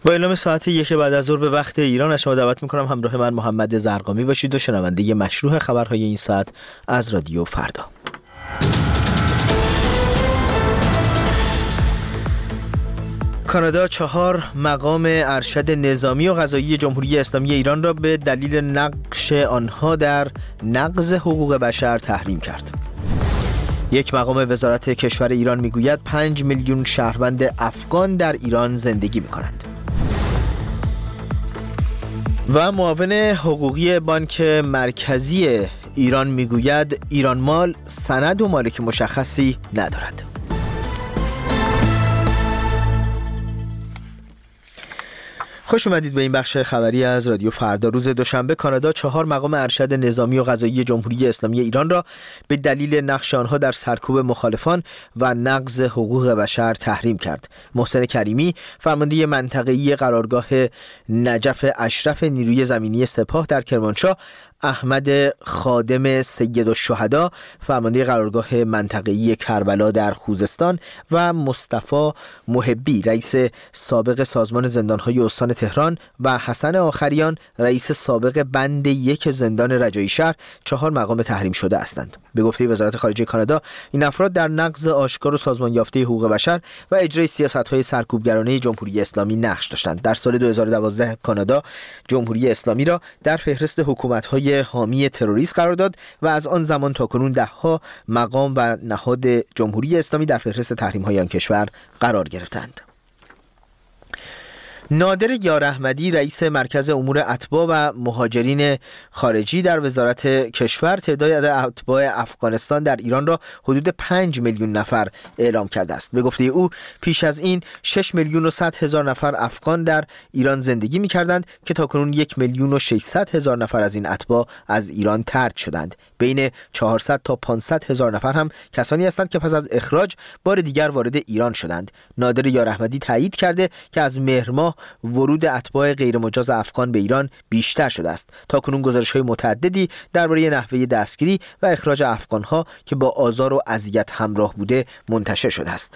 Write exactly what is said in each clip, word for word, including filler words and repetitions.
با اعلام ساعت یک بعد از ظهر به وقت ایران از شما دعوت میکنم همراه من محمد زرقامی باشید و شنونده مشروع خبرهای این ساعت از رادیو فردا. کانادا چهار مقام ارشد نظامی و قضایی جمهوری اسلامی ایران را به دلیل نقش آنها در نقض حقوق بشر تحریم کرد. یک مقام وزارت کشور ایران میگوید پنج میلیون شهروند افغان در ایران زندگی میکنند. و معاون حقوقی بانک مرکزی ایران میگوید ایران مال سند و مالک مشخصی ندارد. خوش اومدید به این بخش خبری از رادیو فردا. روز دوشنبه کانادا چهار مقام ارشد نظامی و قضایی جمهوری اسلامی ایران را به دلیل نقش آنها در سرکوب مخالفان و نقض حقوق بشر تحریم کرد. محسن کریمی، فرمانده منطقه‌ای قرارگاه نجف اشرف نیروی زمینی سپاه در کرمانشاه، احمد خادم سیدالشهدا، فرمانده قرارگاه منطقه‌ای کربلا در خوزستان و مصطفی محبی، رئیس سابق سازمان زندان‌های استان تهران و حسن آخریان، رئیس سابق بند یک زندان رجایی شهر، چهار مقام تحریم شده هستند. به گفته وزارت خارجه کانادا، این افراد در نقض آشکار و سازمان یافته حقوق بشر و اجرای سیاست‌های سرکوبگرانه جمهوری اسلامی نقش داشتند. در سال دو هزار و دوازده کانادا جمهوری اسلامی را در فهرست حکومت‌های حامی تروریست قرار داد و از آن زمان تا کنون ده‌ها مقام و نهاد جمهوری اسلامی در فهرست تحریم‌های آن کشور قرار گرفتند. نادر یار احمدی، رئیس مرکز امور اتباع و مهاجرین خارجی در وزارت کشور، تعداد اتباع افغانستان در ایران را حدود پنج میلیون نفر اعلام کرده است. به گفته او پیش از این شش میلیون و صد هزار نفر افغان در ایران زندگی می‌کردند که تاکنون یک میلیون و ششصد هزار نفر از این اتباع از ایران طرد شدند. بین چهارصد تا پانصد هزار نفر هم کسانی هستند که پس از اخراج بار دیگر وارد ایران شدند. نادر یار احمدی تایید کرده که از مهر ماه ورود اتباع غیرمجاز افغان به ایران بیشتر شده است. تاکنون گزارش‌های متعددی درباره نحوه دستگیری و اخراج افغان‌ها که با آزار و اذیت همراه بوده منتشر شده است.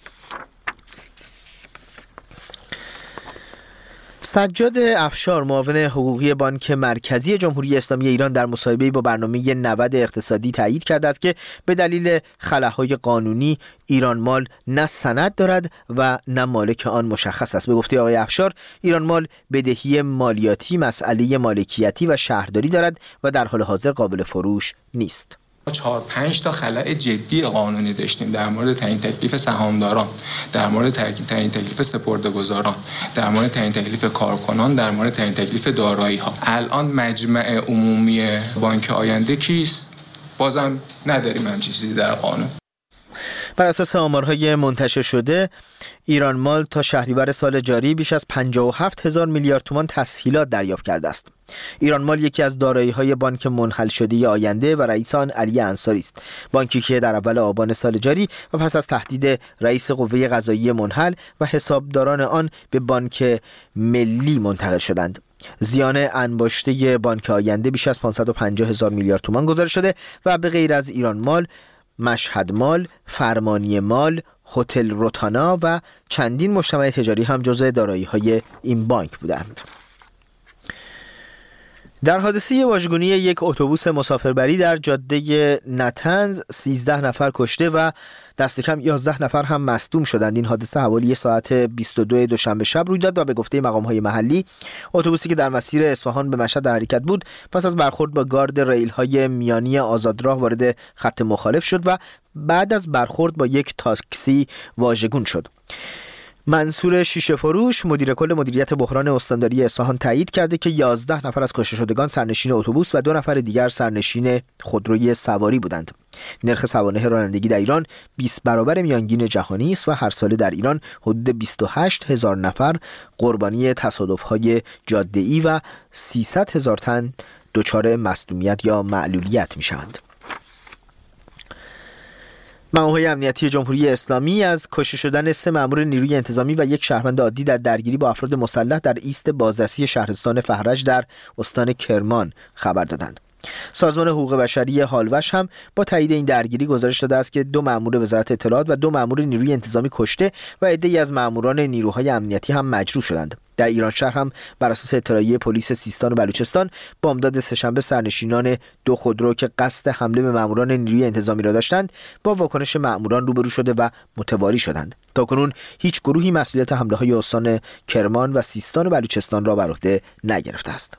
سجاد افشار، معاون حقوقی بانک مرکزی جمهوری اسلامی ایران، در مصاحبه‌ای با برنامه نود اقتصادی تایید کرده است که به دلیل خلاهای قانونی ایران مال نه سند دارد و نه مالک آن مشخص است. به گفته آقای افشار، ایران مال بدهی مالیاتی، مسئله مالکیتی و شهرداری دارد و در حال حاضر قابل فروش نیست. چهار پنج تا خلأ جدی قانونی داشتیم در مورد تعیین تکلیف سهامداران، در مورد تعیین تکلیف سپرده‌گذاران، در مورد تعیین تکلیف کارکنان، در مورد تعیین تکلیف دارایی‌ها. الان مجمع عمومی بانک آینده کیست؟ بازم نداریم همچین چیزی در قانون. بر اساس آمارهای منتشر شده، ایران مال تا شهریور سال جاری بیش از پنجاه و هفت هزار میلیارد تومان تسهیلات دریافت کرده است. ایران مال یکی از دارایی‌های بانک منحل شده آینده و رئیس آن علی انصاری است. بانکی که در اول آبان سال جاری و پس از تهدید رئیس قوه قضاییه منحل و حسابداران آن به بانک ملی منتقل شدند. زیان انباشته بانک آینده بیش از پانصد و پنجاه هزار میلیارد تومان گزارش شده و به غیر از ایران مال، مشهد مال، فرمانی مال، هتل روتانا و چندین مجتمع تجاری هم جزء دارایی‌های این بانک بودند. در حادثه واژگونی یک اتوبوس مسافربری در جاده نتنز سیزده نفر کشته و دست کم یازده نفر هم مصدوم شدند. این حادثه حوالی ساعت بیست و دو دوشنبه شب روی داد و به گفته مقام‌های محلی اتوبوسی که در مسیر اصفهان به مشهد در حرکت بود پس از برخورد با گارد ریل‌های میانی آزادراه وارد خط مخالف شد و بعد از برخورد با یک تاکسی واژگون شد. منصور شیشه فروش، مدیر کل مدیریت بحران استانداری اصفهان، تایید کرده که یازده نفر از کشته شدگان سرنشین اتوبوس و دو نفر دیگر سرنشین خودروی سواری بودند. نرخ سوانح رانندگی در ایران بیست برابر میانگین جهانی است و هر ساله در ایران حدود بیست و هشت هزار نفر قربانی تصادف‌های جاده‌ای و سیصد هزار تن دچار مصدومیت یا معلولیت می‌شوند. مامورهای امنیتی جمهوری اسلامی از کشته شدن سه مأمور نیروی انتظامی و یک شهروند عادی در درگیری با افراد مسلح در ایست بازرسی شهرستان فهرج در استان کرمان خبر دادند. سازمان حقوق بشری هالوش هم با تایید این درگیری گزارش داده است که دو مأمور وزارت اطلاعات و دو مأمور نیروی انتظامی کشته و عده‌ای از مأموران نیروهای امنیتی هم مجروح شدند. در ایران شهر هم بر اساس اطلاعیه پلیس سیستان و بلوچستان بامداد سه‌شنبه سرنشینان دو خودرو که قصد حمله به ماموران نیروی انتظامی را داشتند با واکنش ماموران روبرو شده و متواری شدند. تاکنون هیچ گروهی مسئولیت حمله‌های استان کرمان و سیستان و بلوچستان را بر عهده نگرفته است.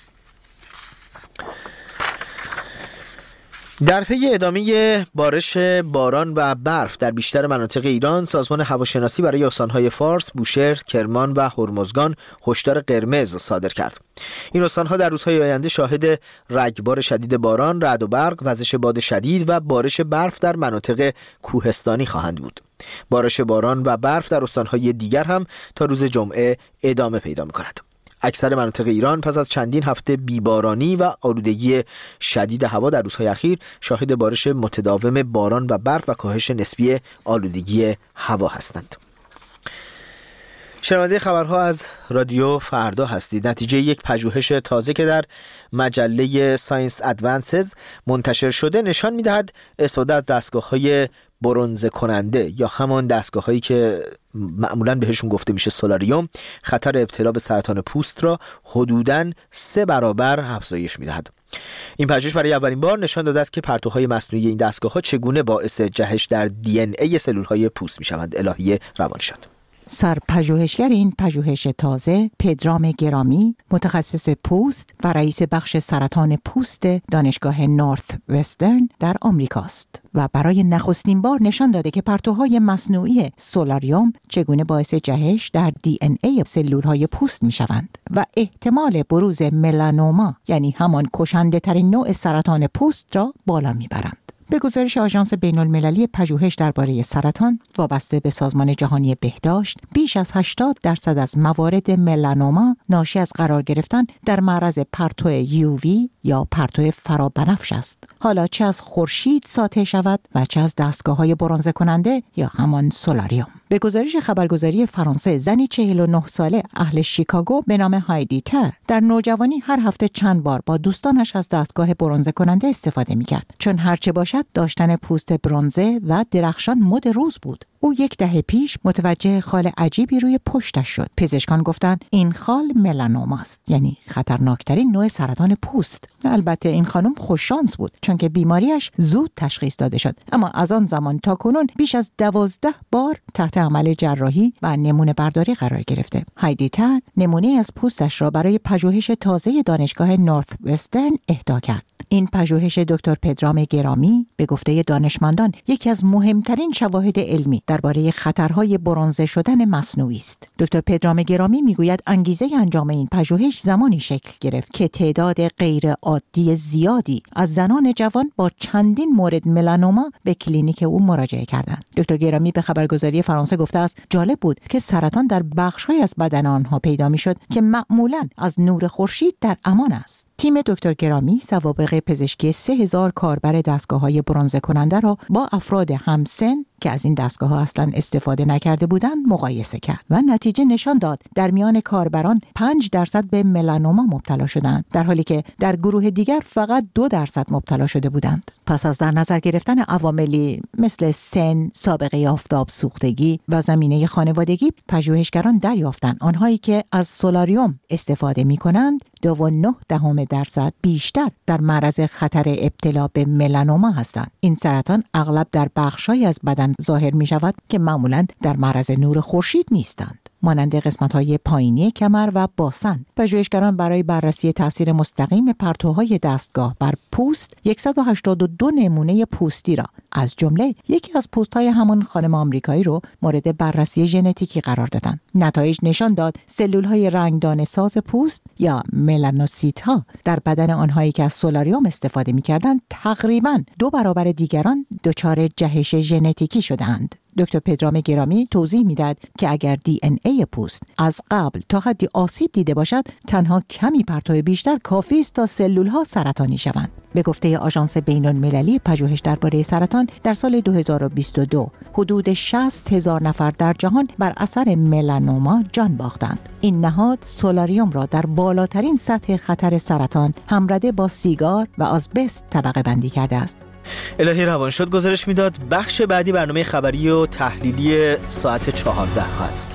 در پی ادامه بارش باران و برف در بیشتر مناطق ایران، سازمان هواشناسی برای استان‌های فارس، بوشهر، کرمان و هرمزگان هشدار قرمز صادر کرد. این استان‌ها در روزهای آینده شاهد رگبار شدید باران، رعد و برق، وزش باد شدید و بارش برف در مناطق کوهستانی خواهند بود. بارش باران و برف در استان‌های دیگر هم تا روز جمعه ادامه پیدا می‌کند. اکثر مناطق ایران پس از چندین هفته بیبارانی و آلودگی شدید هوا در روزهای اخیر شاهد بارش متداوم باران و برف و کاهش نسبی آلودگی هوا هستند. شنونده خبرها از رادیو فردا هستید. نتیجه یک پژوهش تازه که در مجله ساینس ادوانسز منتشر شده نشان می‌دهد استفاده از دستگاه‌های برنزه کننده یا همان دستگاه‌هایی که معمولاً بهشون گفته میشه سولاریوم خطر ابتلا به سرطان پوست را حدوداً سه برابر افزایش می‌دهد. این پژوهش برای اولین بار نشان داده است که پرتوهای مصنوعی این دستگاه‌ها چگونه باعث جهش در دی ان ای سلول‌های پوست می‌شوند. الهی روانشاد. سرپژوهشگر این پژوهش تازه، پدرام گرامی، متخصص پوست و رئیس بخش سرطان پوست دانشگاه نورث وسترن در آمریکاست و برای نخستین بار نشان داده که پرتوهای مصنوعی سولاریوم چگونه باعث جهش در دی ان ای سلول‌های پوست می‌شوند و احتمال بروز ملانوما، یعنی همان کشنده ترین نوع سرطان پوست را بالا می‌برند. به گزارش آژانس بین‌المللی پژوهش درباره سرطان وابسته به سازمان جهانی بهداشت، بیش از هشتاد درصد از موارد ملانوما ناشی از قرار گرفتن در معرض پرتو یو وی یا پرتو فرابنفش است. حالا چه از خورشید ساطع شود و چه از دستگاه‌های برنزه کننده یا همان سولاریوم. به گزارش خبرگزاری فرانسه، زنی چهل و نه ساله اهل شیکاگو به نام هایدی تر در نوجوانی هر هفته چند بار با دوستانش از دستگاه برنزه کننده استفاده می‌کرد، چون هرچه باشد داشتن پوست برنزه و درخشان مد روز بود. او یک دهه پیش متوجه خال عجیبی روی پشتش شد. پزشکان گفتند این خال ملانوماست، یعنی خطرناکترین نوع سرطان پوست. البته این خانم خوششانس بود چون که بیماریش زود تشخیص داده شد، اما از آن زمان تا کنون بیش از دوازده بار تحت عمل جراحی و نمونه برداری قرار گرفته. هایدی تر نمونه از پوستش را برای پژوهش تازه دانشگاه نورث وسترن اهدا کرد. این پژوهش دکتر پدرام گرامی به گفته دانشمندان یکی از مهمترین شواهد علمی درباره خطرهای برنزه شدن مصنوعی است. دکتر پدرام گرامی میگوید انگیزه انجام این پژوهش زمانی شکل گرفت که تعداد غیر عادی زیادی از زنان جوان با چندین مورد ملانوما به کلینیک او مراجعه کردند. دکتر گرامی به خبرگزاری فرانسه گفته است جالب بود که سرطان در بخش‌های از بدن آنها پیدا می‌شد که معمولاً از نور خورشید در امان است. تیم دکتر گرامی سوابق پزشکی سه هزار کاربر دستگاه‌های برنزه کننده را با افراد همسن که از این دستگاه‌ها اصلاً استفاده نکرده بودند مقایسه کرد و نتیجه نشان داد در میان کاربران پنج درصد به ملانوما مبتلا شدند، در حالی که در گروه دیگر فقط دو درصد مبتلا شده بودند. پس از در نظر گرفتن عواملی مثل سن، سابقه آفتاب سوختگی و زمینه خانوادگی، پژوهشگران دریافتند آنهایی که از سولاریوم استفاده می‌کنند دو و نه دهم درصد بیشتر در معرض خطر ابتلا به ملانوما هستند. این سرطان اغلب در بخش‌هایی از بدن ظاهر می‌شود که معمولاً در معرض نور خورشید نیستند، مانند قسمت‌های پایینی کمر و باسن. پژوهشگران برای بررسی تاثیر مستقیم پرتوهای دستگاه بر پوست صد و هشتاد و دو نمونه پوستی را از جمله یکی از پوست‌های همان خانم آمریکایی رو مورد بررسی ژنتیکی قرار دادند. نتایج نشان داد سلول‌های رنگدان ساز پوست یا ملانوسیت‌ها در بدن آنهایی که از سولاریوم استفاده می‌کردند تقریباً دو برابر دیگران دچار جهش ژنتیکی شدند. دکتر پدرام گرامی توضیح میداد که اگر دی ان ای پوست از قبل تا حدی آسیب دیده باشد، تنها کمی پرتو بیشتر کافی است تا سلول‌ها سرطانی شوند. به گفته آژانس بین‌المللی پژوهش درباره سرطان، در سال دو هزار و بیست و دو حدود شصت هزار نفر در جهان بر اثر ملانوما جان باختند. این نهاد سولاریوم را در بالاترین سطح خطر سرطان همرده با سیگار و آزبست طبقه بندی کرده است. الهی روانشاد گزارش میداد. بخش بعدی برنامه خبری و تحلیلی ساعت چهارده خواهد.